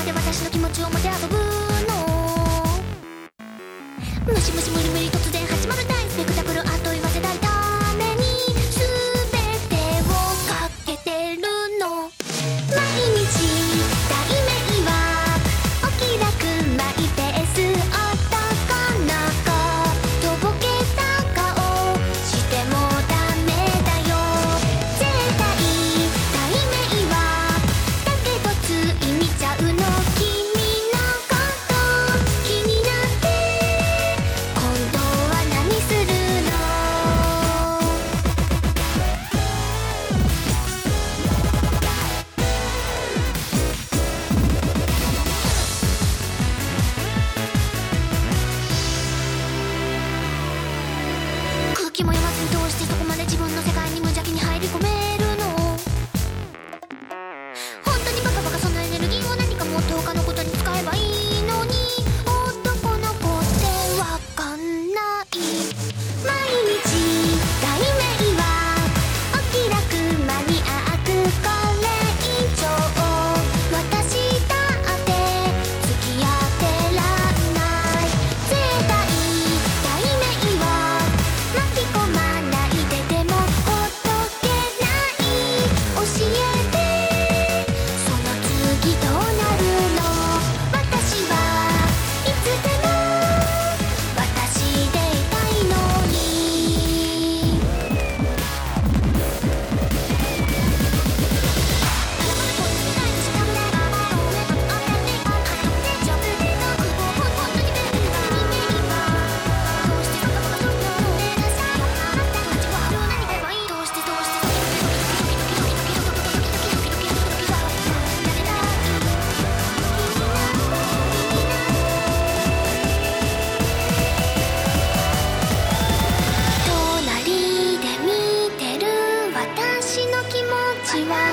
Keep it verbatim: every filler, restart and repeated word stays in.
で私の気持ちをもてあそぶの。ムシムシ無理無理突然始まる大スペクタクル、あっと言わせたいために全てをかけてるの。毎日題名はお気楽マイペース、男の子とぼけた顔してもダメだよ。絶対題名はだけどつい見ちゃうの。君のこと気になって今度は何するの。空気も読まずにどうしてそこまで自分の世界に無邪気に入り込めるの。本当にバカバカそのエネルギーを何かもっと他のことに使えばいいのに、男の子ってわかんない。毎日題名はお気楽マニアック、これ以上私だって付き合ってらんない。絶対題名は巻き込まないで、でもほっとけない。教えてその次どうなるの。私はいつでも私でいたいのに。隣で見てる私の気持ちは